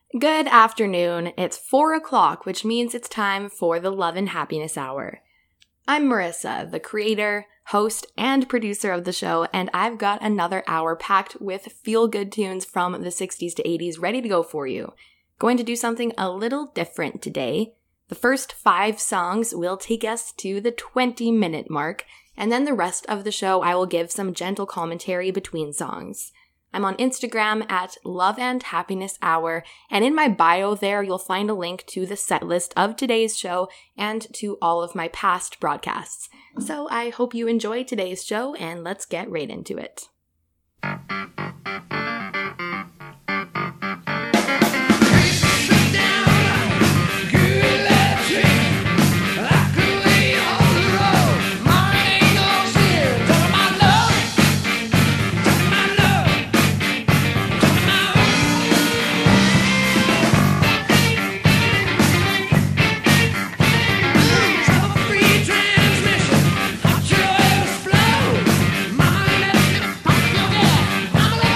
Good afternoon. It's 4 o'clock, which means it's time for the Love and Happiness Hour. I'm Marissa, the creator, host, and producer of the show, and I've got another hour packed with feel-good tunes from the 60s to 80s ready to go for you. Going to do something a little different today. The first 5 songs will take us to the 20-minute mark, and then the rest of the show I will give some gentle commentary between songs. I'm on Instagram at Love and Happiness Hour, and in my bio there you'll find a link to the set list of today's show and to all of my past broadcasts. So I hope you enjoy today's show, and let's get right into it. Transmission, hot your ever flow. Mine, pump your gas.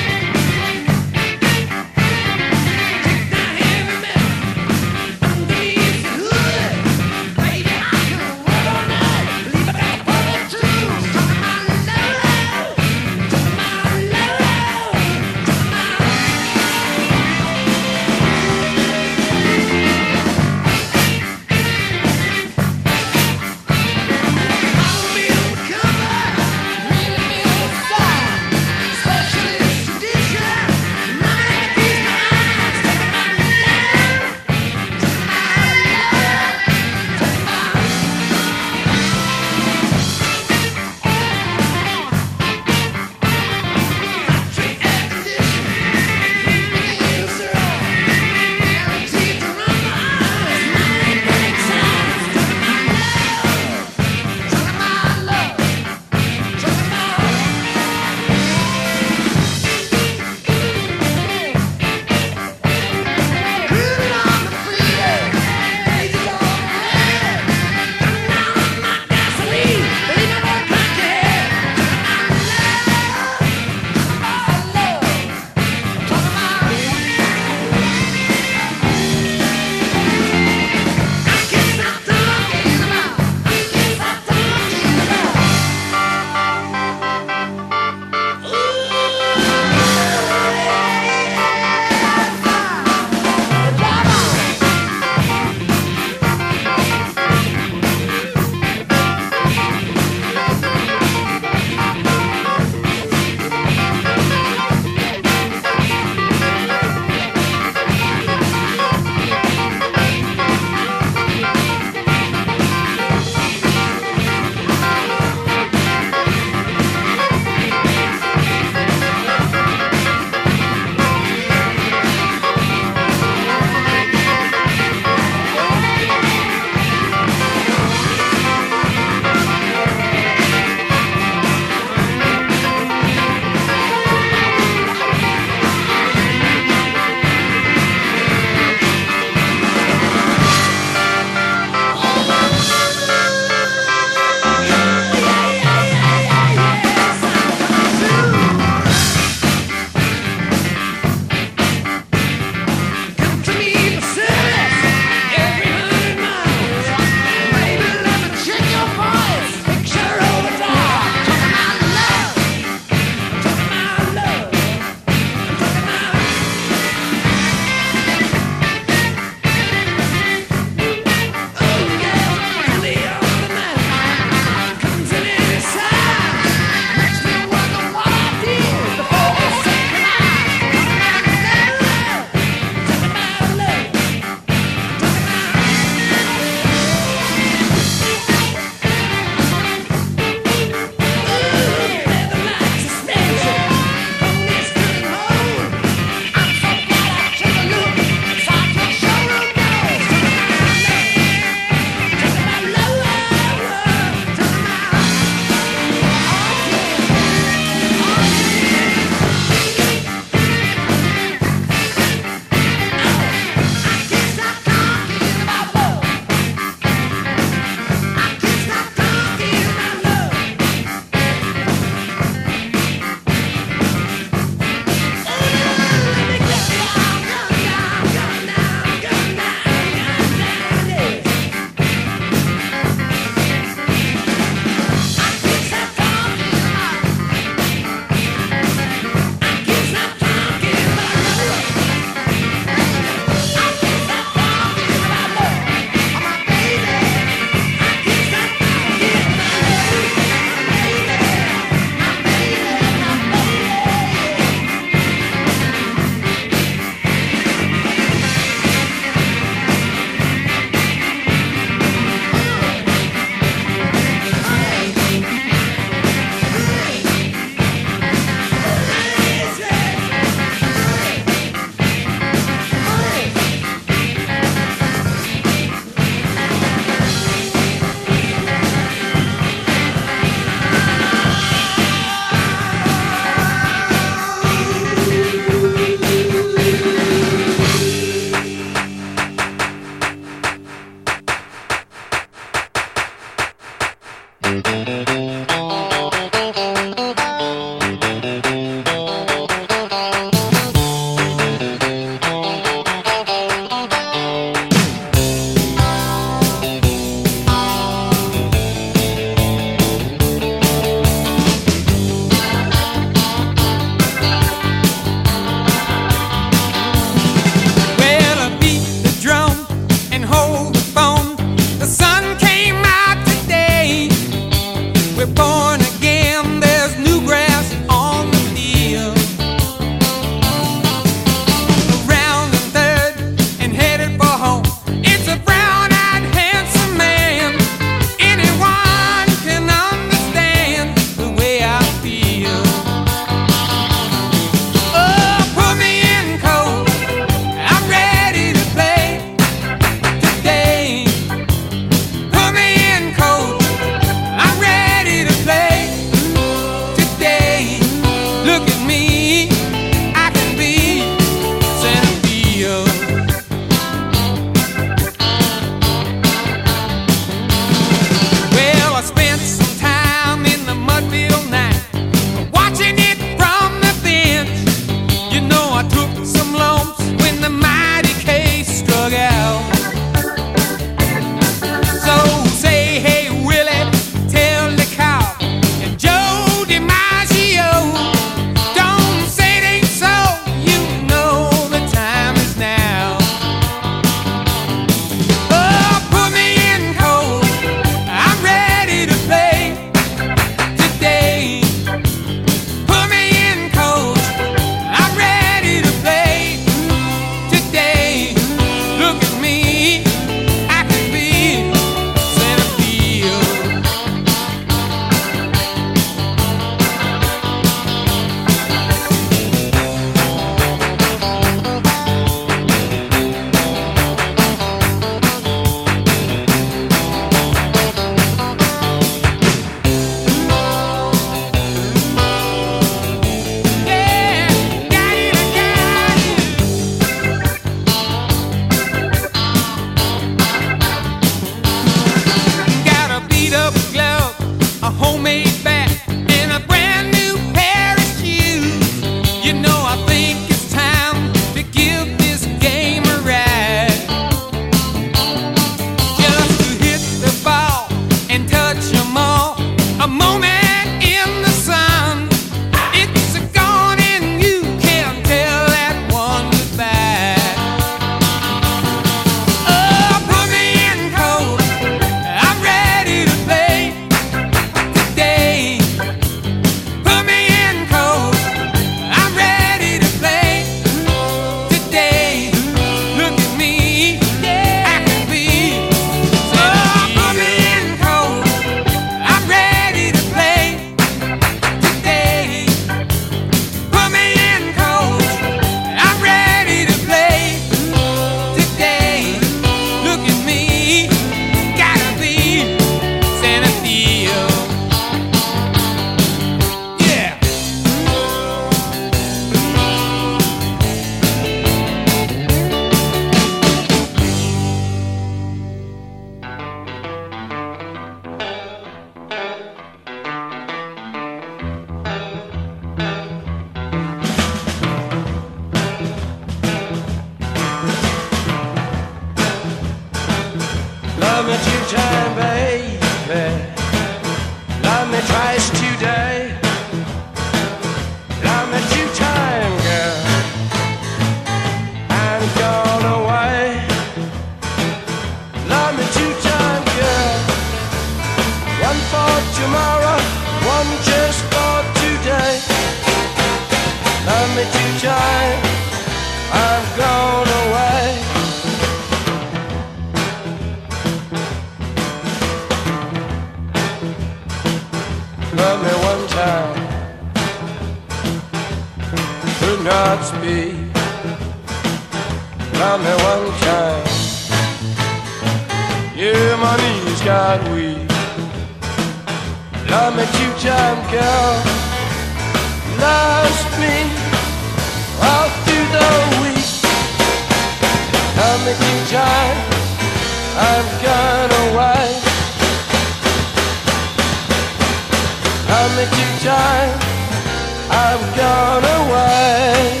me 2 times, I've gone away.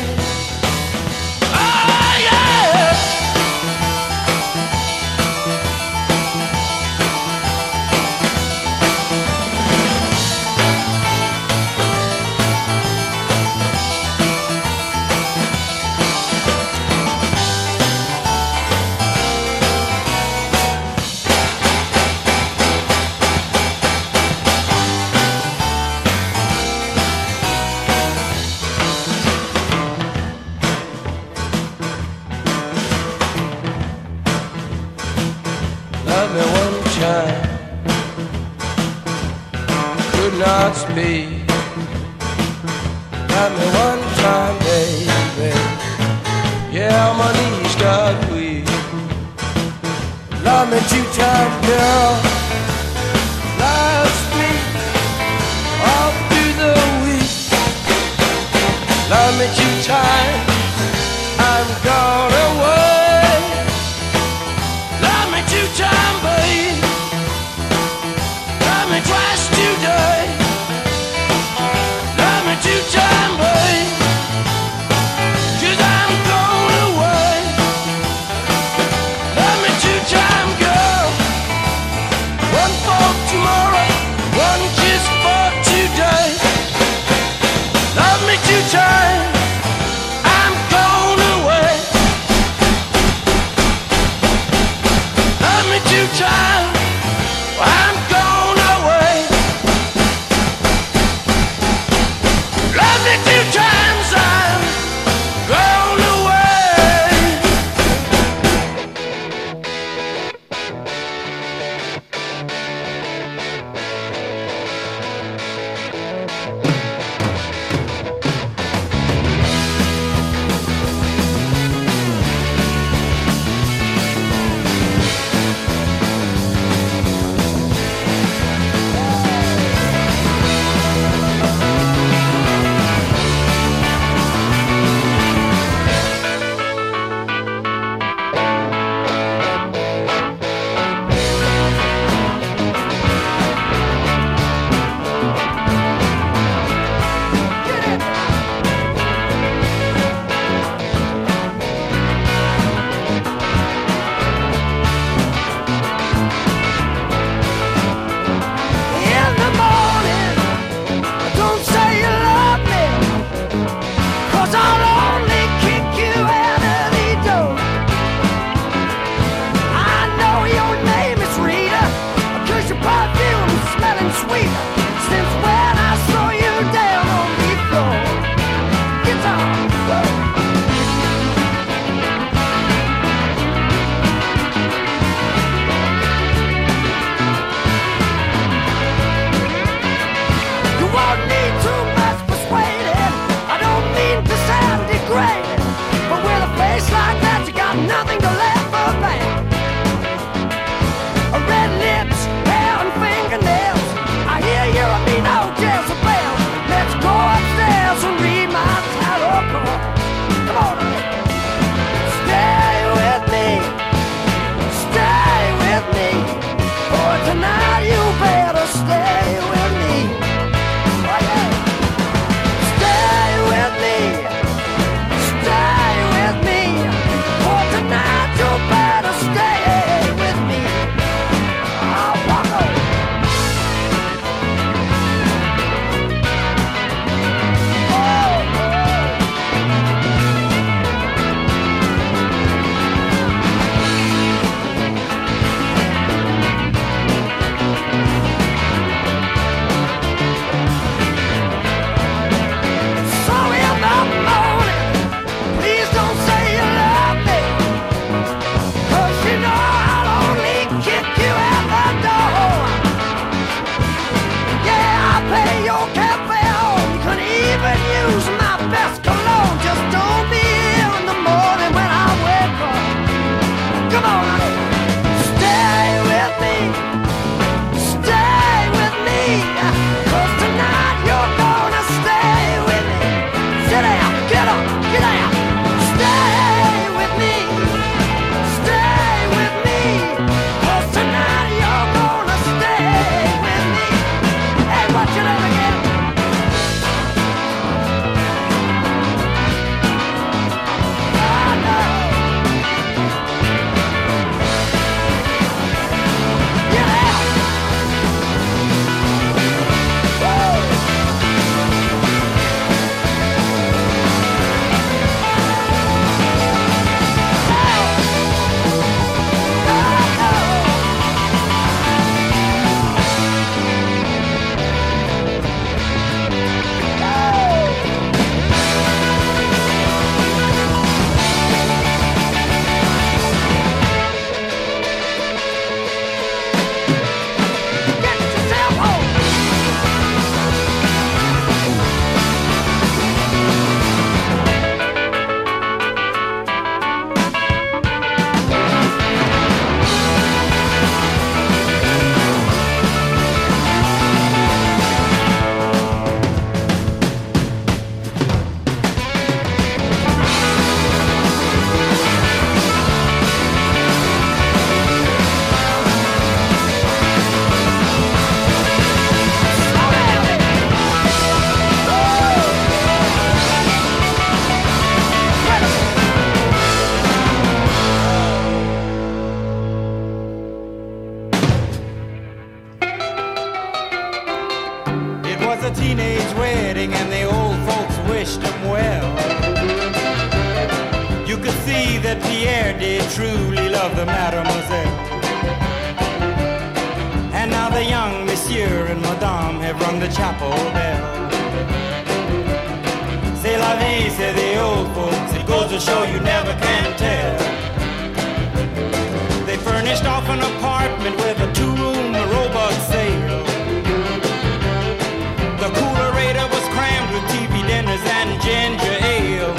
Oh yeah. Love me 1 time, could not speak. Love me 1 time, baby. Yeah, my knees got weak. Love me 2 times, girl. Last week, all through the week. Love me 2 times, I'm gone away. Love me 2 times, babe. Love me twice today. Love me 2 times, babe. 'Cause I'm going away. Love me 2 times, girl. 1 for tomorrow, 1 kiss for today. Love me 2 times, I'm going away. Love me 2 times, I'm going away. Love me 2 times, I'm going away. In the morning, don't say you love me, 'cause I'll only kick you out of the door. I know your name is Rita, 'cause your perfume is smelling sweet since when I saw you down on the floor. Guitar, whoa. You won't need too much persuading. I don't mean to sound degrading, but with a face like that, you got nothing to laugh about. Red lips, hair and fingernails. I hear you and me no Jezebel. Let's go upstairs and read my tarot card. Come on, stay with me, stay with me. For tonight you better stay with me. Oh, yeah. Stay with me, stay with me. For tonight you better stay with me. I'll walk over. a teenage wedding and the old folks wished him well. You could see that Pierre did truly love the mademoiselle. And now the young monsieur and madame have rung the chapel bell. C'est la vie, say the old folks, it goes to show you never can tell. They furnished off an apartment with a two-room robot sale. The coolerator was crammed with TV dinners and ginger ale.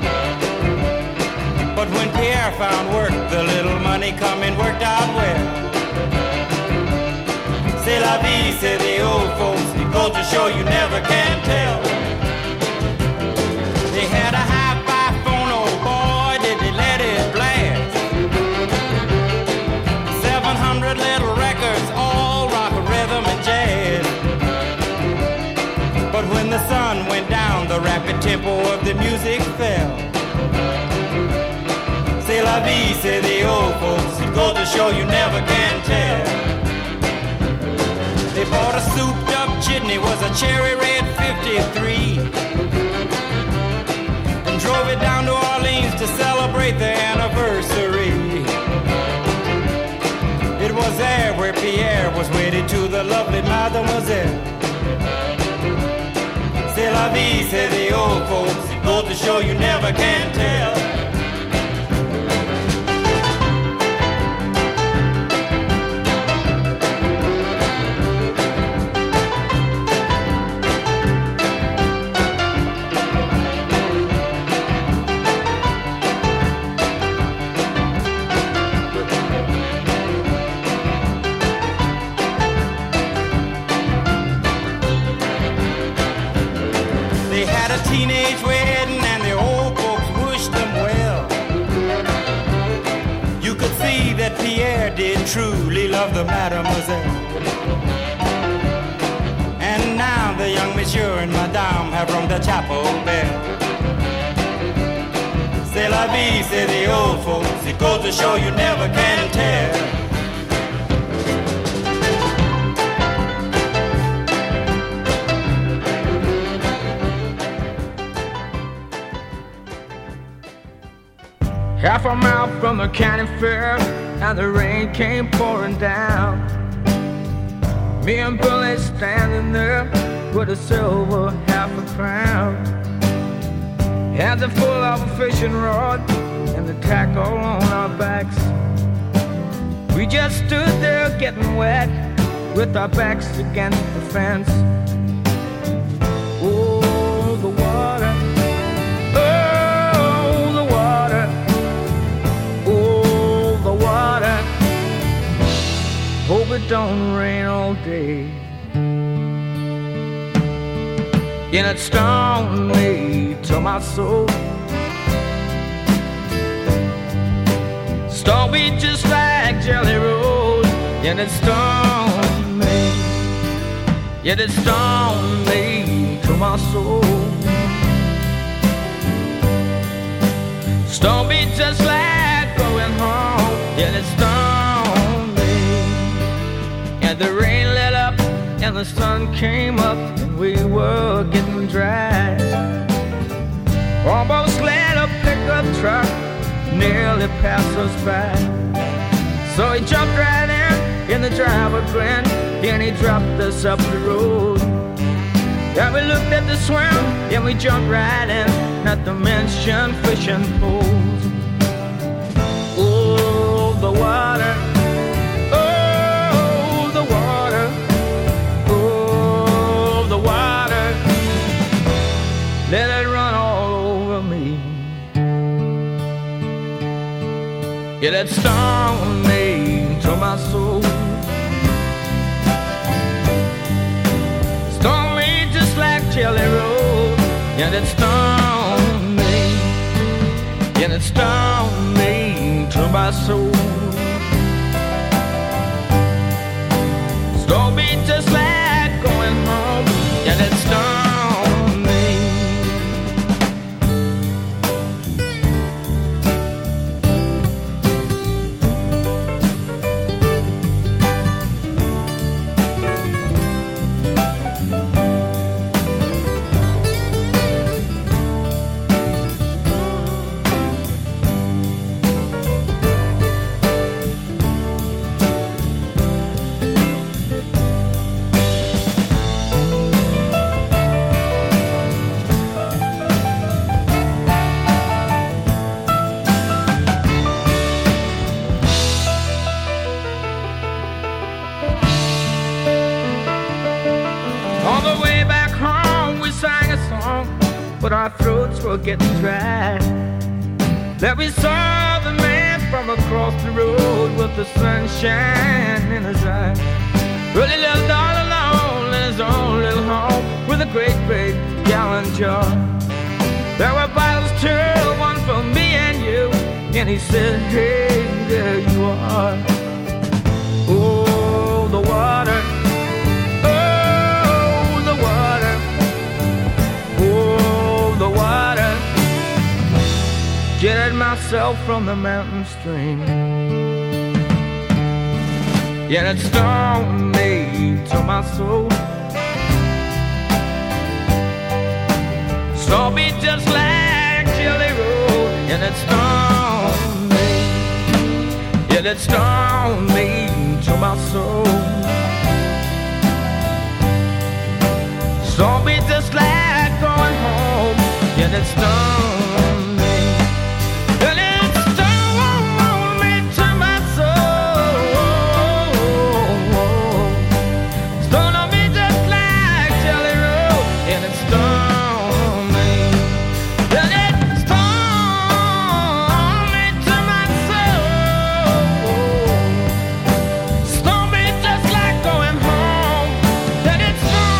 But when Pierre found work, the little money coming worked out well. C'est la vie, say the old folks, it goes to show you never can tell. They had a hi-fi phone, oh boy, did they let it blast. 700 little records, all rock, rhythm, and jazz. But when the sun went down, the rapid tempo of the music fell. C'est la vie, say the old folks, it goes to show you never can tell. They bought a souped-up jitney, was a cherry red 53, and drove it down to Orleans to celebrate their anniversary. It was there where Pierre was wedded to the lovely mademoiselle. C'est la vie, say the old folks, it goes to show you never can tell. Teenage wedding and the old folks wished them well. You could see that Pierre did truly love the mademoiselle. And now the young monsieur and madame have rung the chapel bell. C'est la vie, say the old folks, it goes to show you never can tell. Half a mile from the county fair, and the rain came pouring down. Me and Billy standing there with a silver half-a-crown, hands are full of a fishing rod and the tackle on our backs. We just stood there getting wet with our backs against the fence. Oh, the water. Hope it don't rain all day. And it stung me to my soul. Stung me just like Jelly Roll. And it stung me. Yet it stung me to my soul. Stung me just like going home. Yet it stung. And the rain let up and the sun came up and we were getting dry. Almost let a pickup truck nearly pass us by. So he jumped right in the driver grinned, and he dropped us up the road. Yeah, we looked at the swim and we jumped right in, not to mention fishing poles. Oh, the water. Let it run all over me. Yeah, that stung me to my soul. Stung me just like Jelly Roll. Yeah, that stung me. Yeah, that stung me to my soul. Stung me just like going home. Yeah, that stung. but our throats were getting dry. That we saw the man from across the road with the sunshine in his eyes. Well, he lived all alone in his own little home with a great big gallon jar. There were bottles too, one for me and you. And he said, hey, there you are. Oh, the water. Oh, the water. Oh, the water. Jetted myself from the mountain stream. Yet it stung me to my soul. Stung me just like Jelly Roll. And it stung me. Yet it stung me to my soul. Stung me just like going home. Yet it stung me. And it stung me to my soul. Stung me just like Jelly Roll. And it stung me. And it stung me to my soul. Stung me just like going home. And it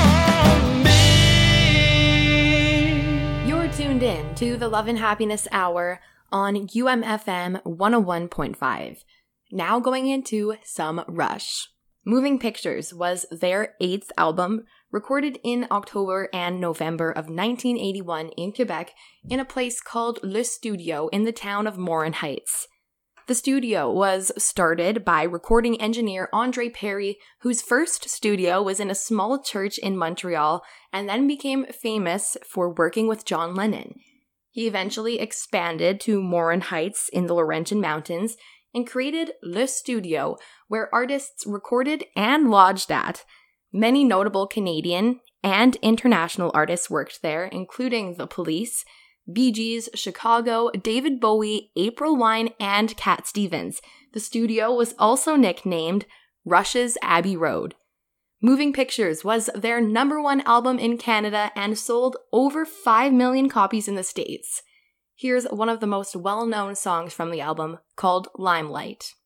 stung me. You're tuned in to the Love and Happiness Hour on UMFM 101.5. Now going into some Rush. Moving Pictures was their 8th album, recorded in October and November of 1981 in Quebec in a place called Le Studio in the town of Morin Heights. The studio was started by recording engineer Andre Perry, whose first studio was in a small church in Montreal and then became famous for working with John Lennon. He eventually expanded to Morin Heights in the Laurentian Mountains and created Le Studio, where artists recorded and lodged at. Many notable Canadian and international artists worked there, including The Police, Bee Gees, Chicago, David Bowie, April Wine, and Cat Stevens. The studio was also nicknamed Rush's Abbey Road. Moving Pictures was their #1 album in Canada and sold over 5 million copies in the States. Here's one of the most well-known songs from the album, called Limelight.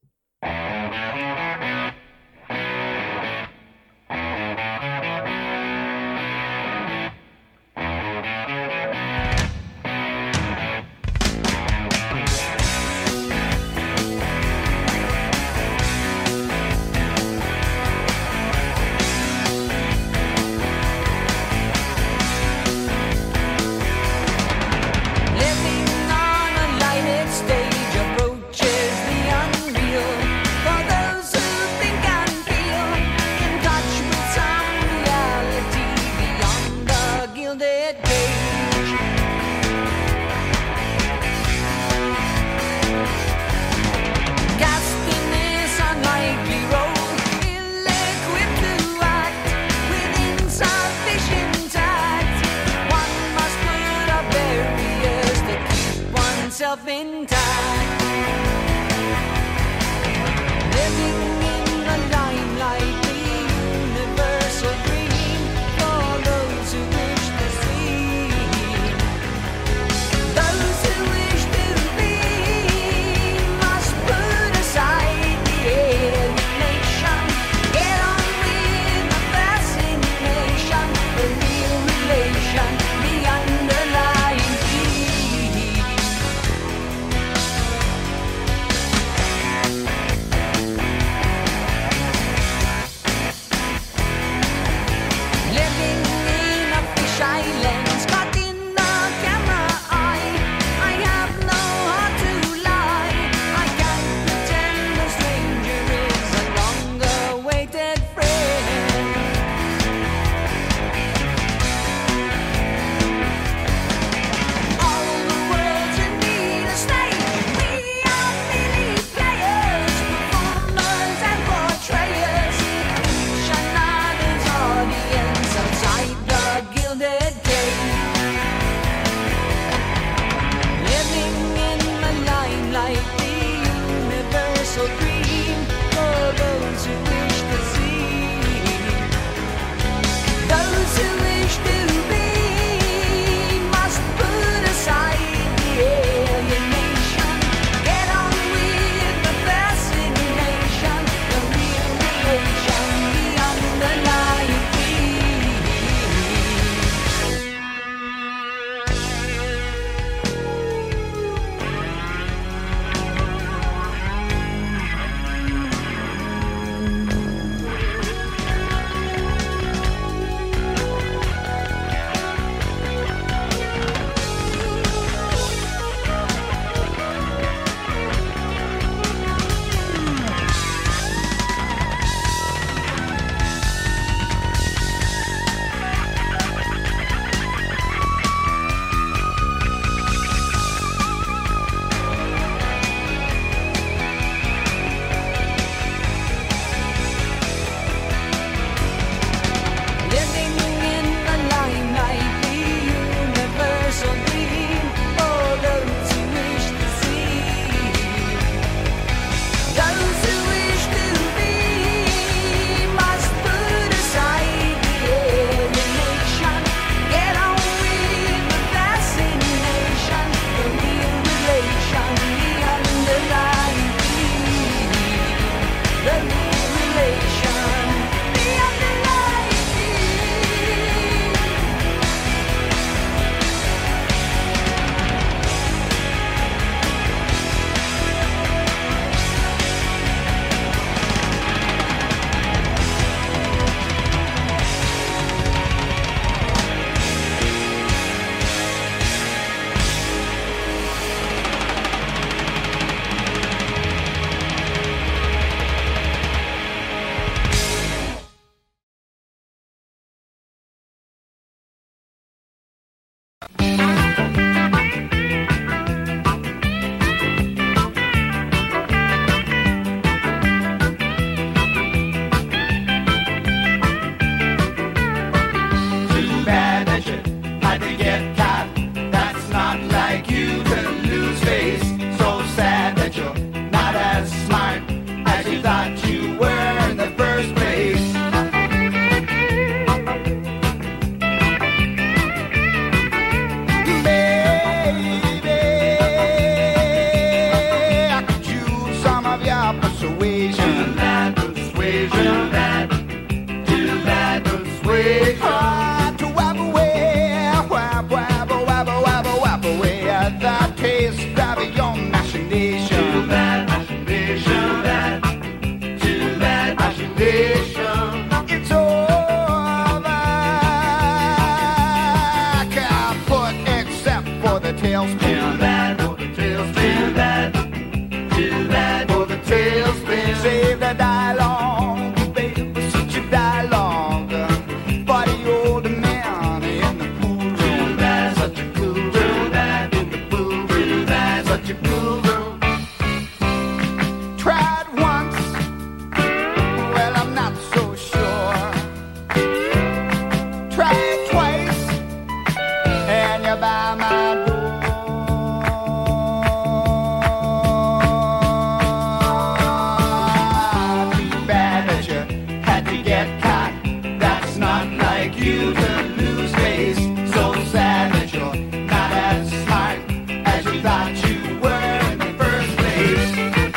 not like you to lose face. So sad that you're not as smart as you thought you were in the first place.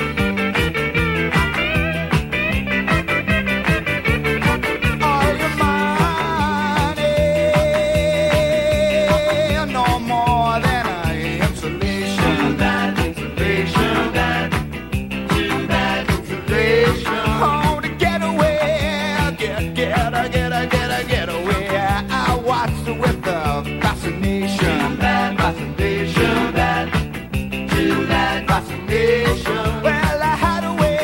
All your money, no more than an insulation. Too bad insulation. Too bad insulation. Oh, to get away, get away. I watched it with the fascination. Too bad fascination. Well, I had a way,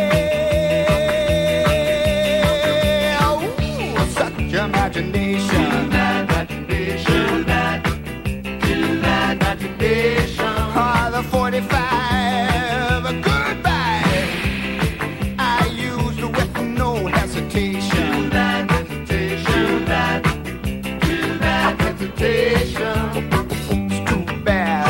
such imagination. Too bad imagination. The 45, goodbye. I used it with no hesitation. Too bad hesitation. It's too bad.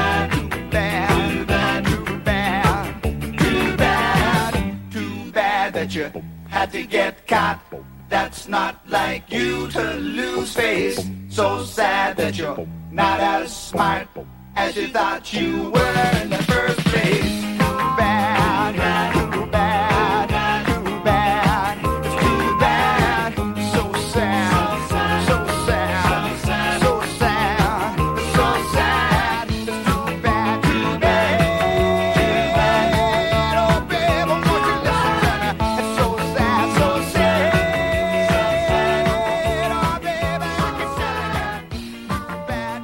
Too bad that you had to get caught. That's not like you to lose face. So sad that you're not as smart as you thought you were in the first place. Too bad. It's too bad. So sad. It's too bad. Oh, babe, won't you listen to me? It's so sad. Oh, babe, I can tell you. Too bad.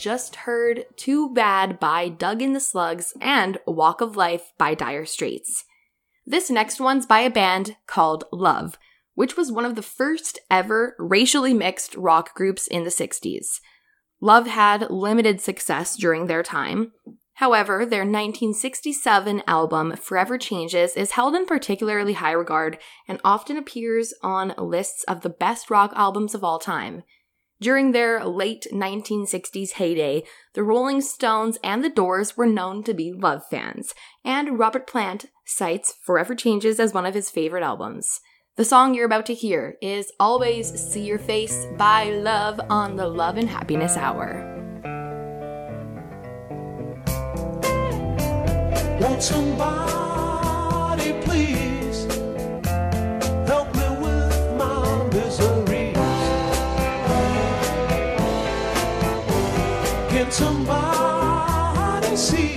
just heard Too Bad by Doug and the Slugs and Walk of Life by Dire Straits. This next one's by a band called Love, which was one of the first ever racially mixed rock groups in the 60s. Love had limited success during their time. However, their 1967 album Forever Changes is held in particularly high regard and often appears on lists of the best rock albums of all time. During their late 1960s heyday, the Rolling Stones and the Doors were known to be Love fans, and Robert Plant cites Forever Changes as one of his favorite albums. The song you're about to hear is Always See Your Face by Love on the Love and Happiness Hour. Won't somebody please help me with my miseries? Can somebody see,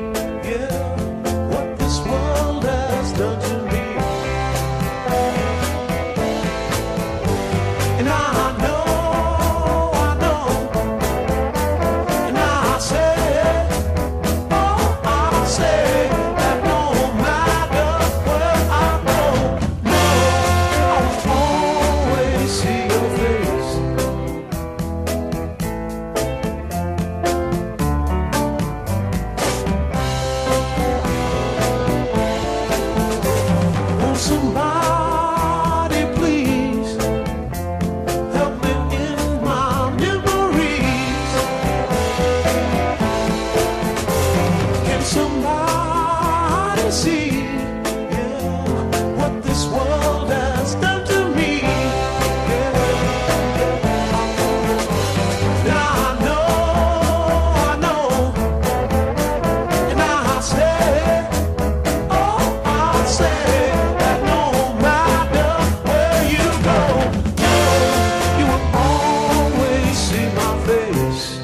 what this world has done to me? And I know, and I say, that no matter where I go, I'll always see your face. Won't somebody please help me in my memories? Can somebody see, what this world has done to me? Now I know, and I say, that no matter where you go, you will always see my face.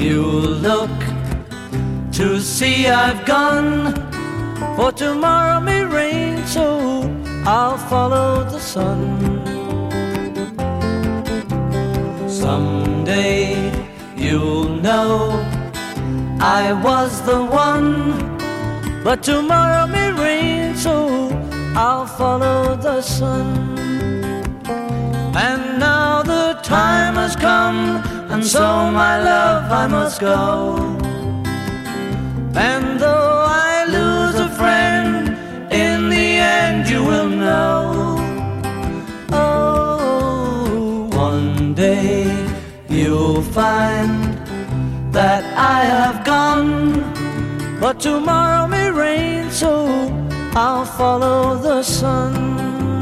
you look to see I've gone, for tomorrow may rain, so I'll follow the sun. Someday you'll know I was the one, but tomorrow may rain, so I'll follow the sun. And now the time has come, and so my love I must go. And though I lose a friend, in the end you will know. Oh, one day you'll find that I have gone, but tomorrow may rain, so I'll follow the sun.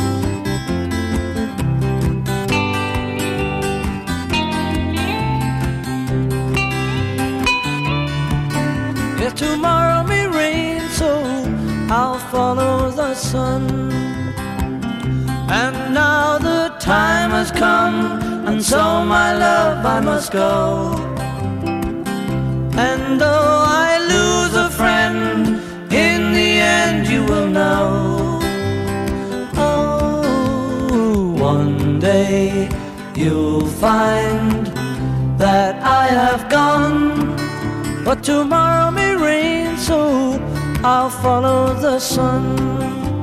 Yeah, tomorrow may rain, so I'll follow the sun. And now the time has come, and so my love I must go. And though I lose a friend, in the end you will know. Oh, one day you'll find that I have gone, but tomorrow may rain, so I'll follow the sun.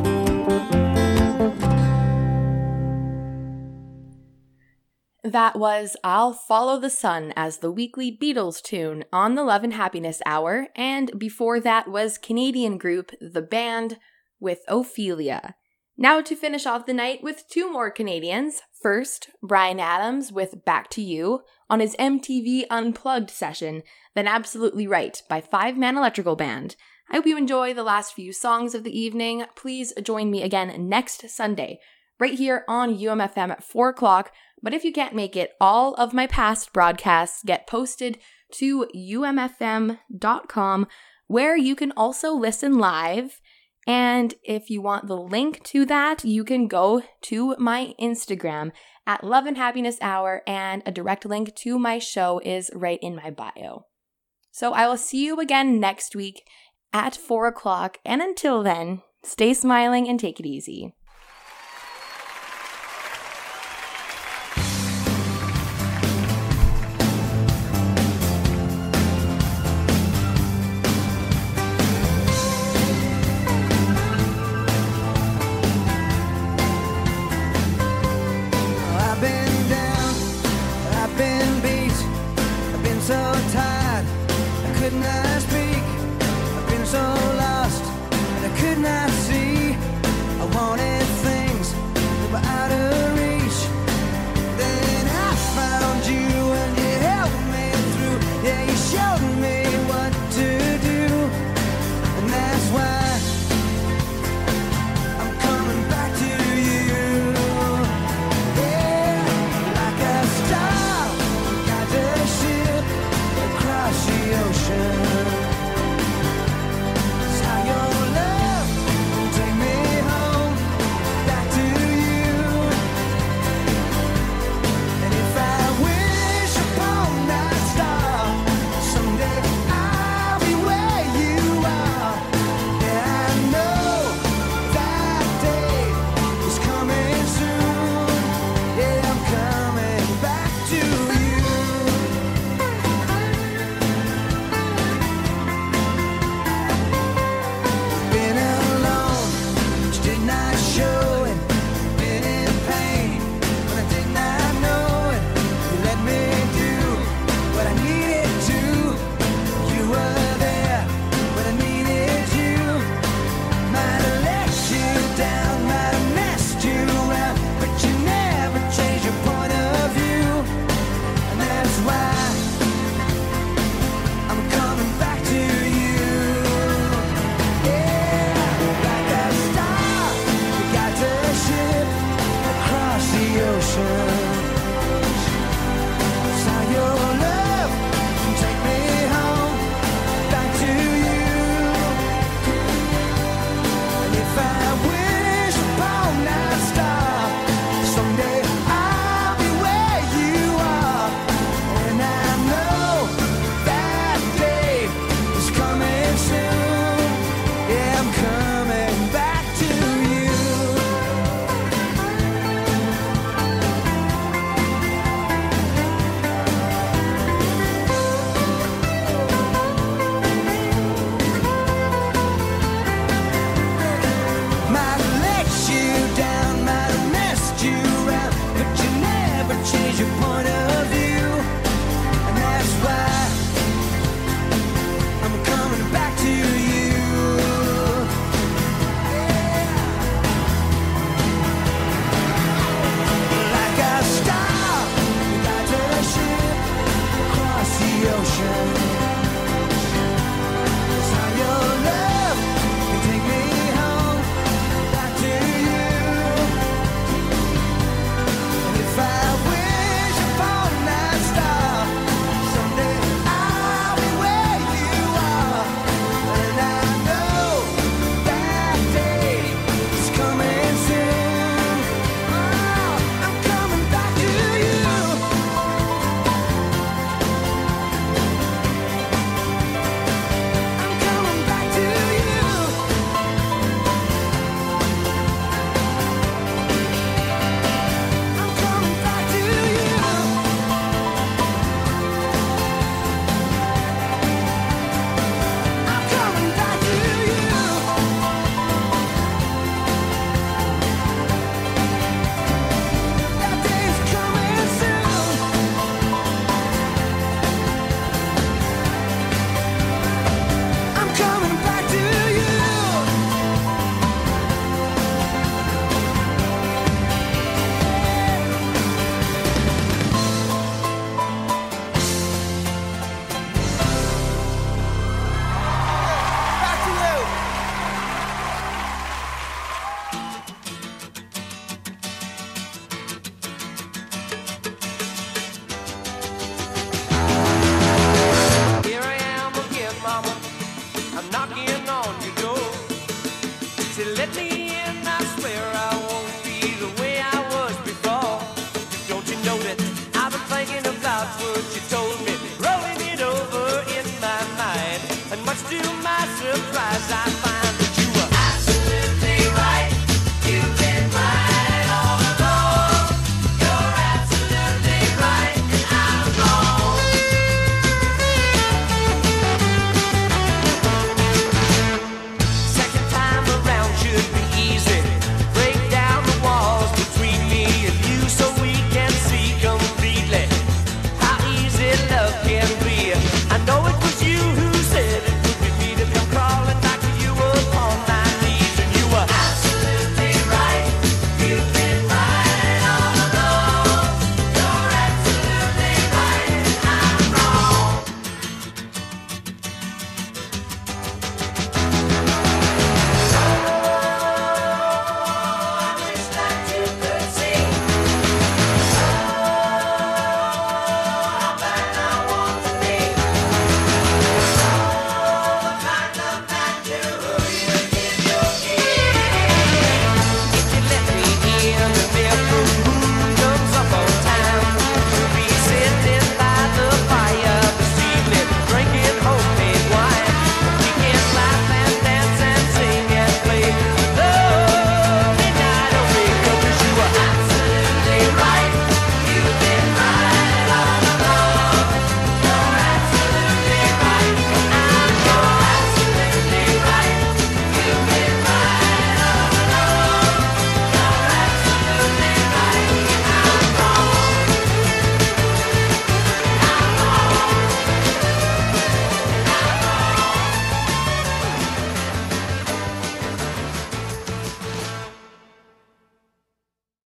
That was I'll Follow the Sun as the weekly Beatles tune on the Love and Happiness Hour, and before that was Canadian group The Band with Ophelia. Now to finish off the night with two more Canadians. First, Bryan Adams with Back to You on his MTV Unplugged session, then Absolutely Right by Five Man Electrical Band. I hope you enjoy the last few songs of the evening. Please join me again next Sunday, right here on UMFM at 4 o'clock. But if you can't make it, all of my past broadcasts get posted to umfm.com, where you can also listen live. And if you want the link to that, you can go to my Instagram at Love and Happiness Hour, and a direct link to my show is right in my bio. So I will see you again next week at 4 o'clock. And until then, stay smiling and take it easy. I wanted much to my surprise,